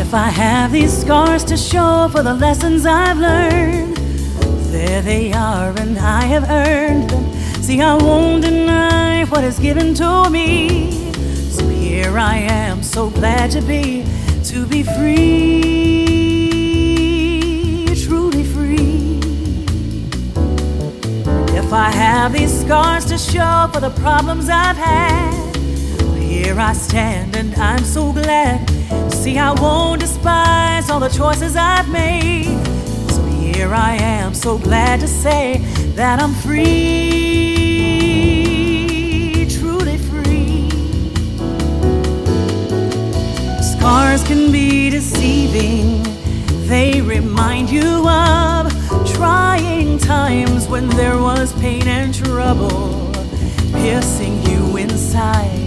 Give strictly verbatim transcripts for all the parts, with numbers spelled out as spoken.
If I have these scars to show for the lessons I've learned, there they are and I have earned them. See, I won't deny what is given to me. So here I am, so glad to be, to be free, truly free. If I have these scars to show for the problems I've had, here I stand and I'm so glad. See, I won't despise all the choices I've made. So here I am, so glad to say that I'm free, truly free. Scars can be deceiving. They remind you of trying times when there was pain and trouble piercing you inside.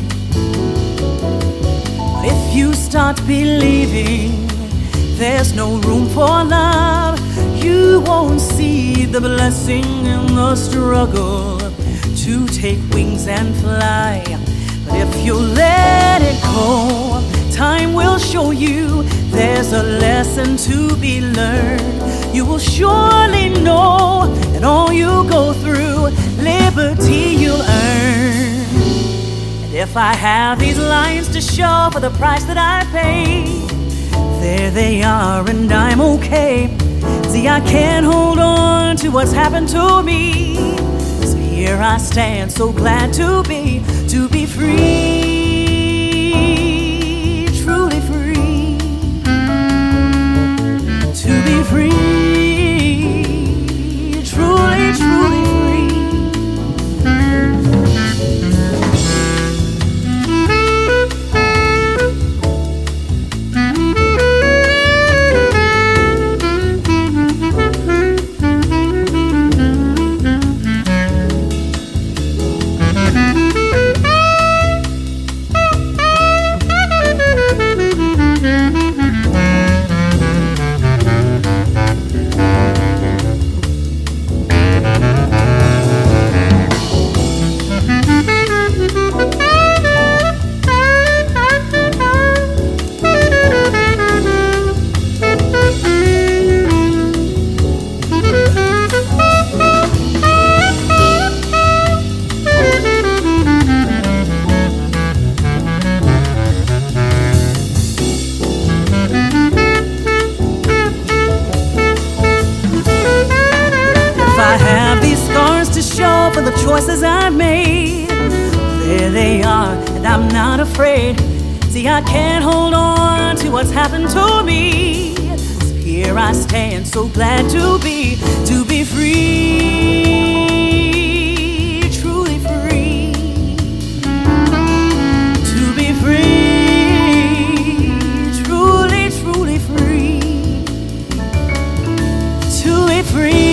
If you start believing there's no room for love, you won't see the blessing in the struggle to take wings and fly. But if you let it go, time will show you there's a lesson to be learned. You will surely know that all you go through, liberty you'll earn. If I have these lines to show for the price that I paid, there they are and I'm okay. See, I can't hold on to what's happened to me. So here I stand, so glad to be, to be free, truly free. To be free, truly, truly free. For the choices I've made, there they are, and I'm not afraid. See, I can't hold on to what's happened to me. So here I stand, so glad to be, to be free, truly free. To be free, truly, truly free. To be free.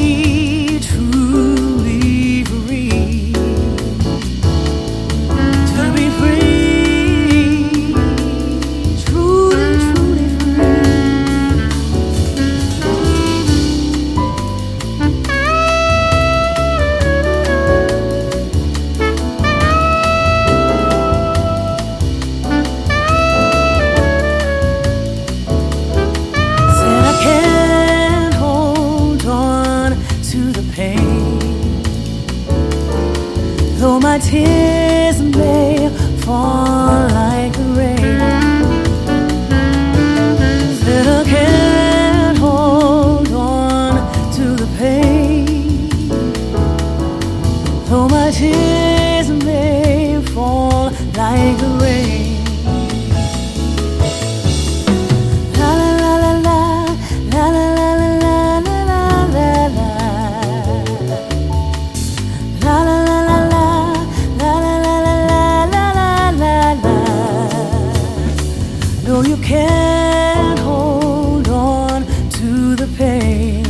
Though my tears may fall like the rain, that I can't hold on to the pain. Though my tears may fall like the rain. No, you can't hold on to the pain.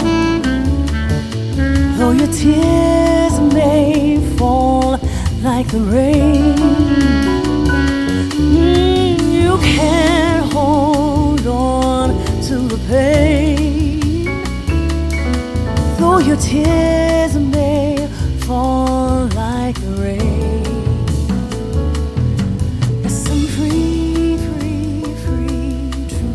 Though your tears may fall like the rain, mm, you can't hold on to the pain. Though your tears may fall like the rain. Yes, I'm free, free, free, true.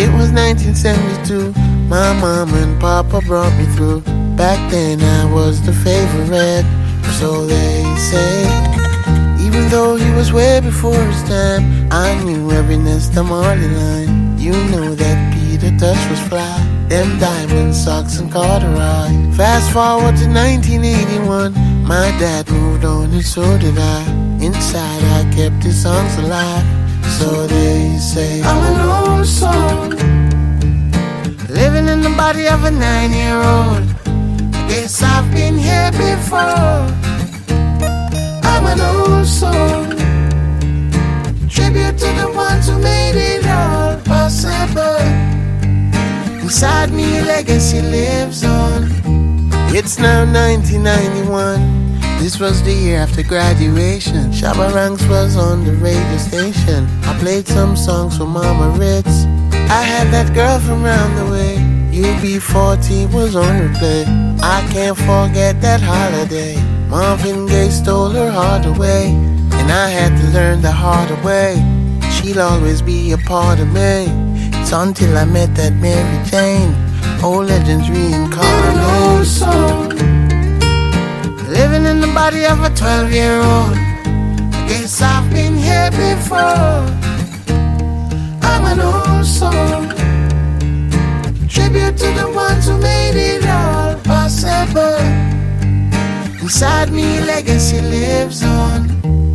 It was nineteen seventy-two. My mom and papa brought me through. Back then I was the favorite, so they say. Even though he was way before his time, I knew every Nesta Marley line. You know that Peter Tosh was fly, them diamond socks and corduroy. Fast forward to nineteen eighty-one, my dad moved on and so did I. Inside I kept his songs alive, so they say. I'm an old soul, living in the body of a nine-year-old. Guess I've been here before. I'm an old soul, tribute to the ones who made it all possible. Inside me a legacy lives on. It's now nineteen ninety-one. This was the year after graduation. Shabba Ranks was on the radio station. I played some songs for Mama Ritz. I had that girl from round the way. U B forty was on replay. I can't forget that holiday. Marvin Gaye stole her heart away, and I had to learn the hard way. She'll always be a part of me. It's until I met that Mary Jane. Old legends reincarnate. Soul, living in the body of a twelve-year-old. I guess I've been here before. I'm an old soul, tribute to the ones who made it all possible. Inside me, legacy lives on.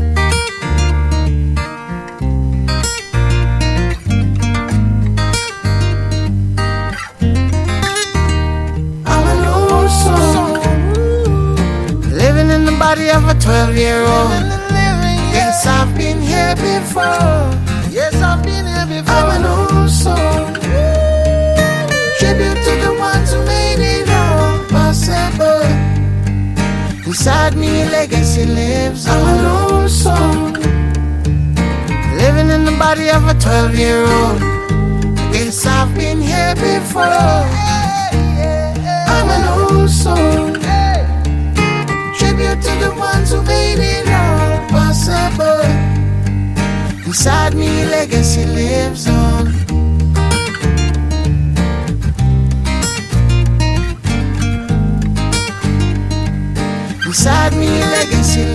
I'm an old soul, living in the body of a twelve-year-old. Yes, I've been here before. Yes, I've been here before. I'm an old soul, tribute to the ones who made it all possible. Inside me a legacy lives on. I'm an old soul, living in the body of a twelve-year-old. Guess I've been here before. I'm an old soul, tribute to the ones who made it all possible. Inside me a legacy lives on. Inside me, legacy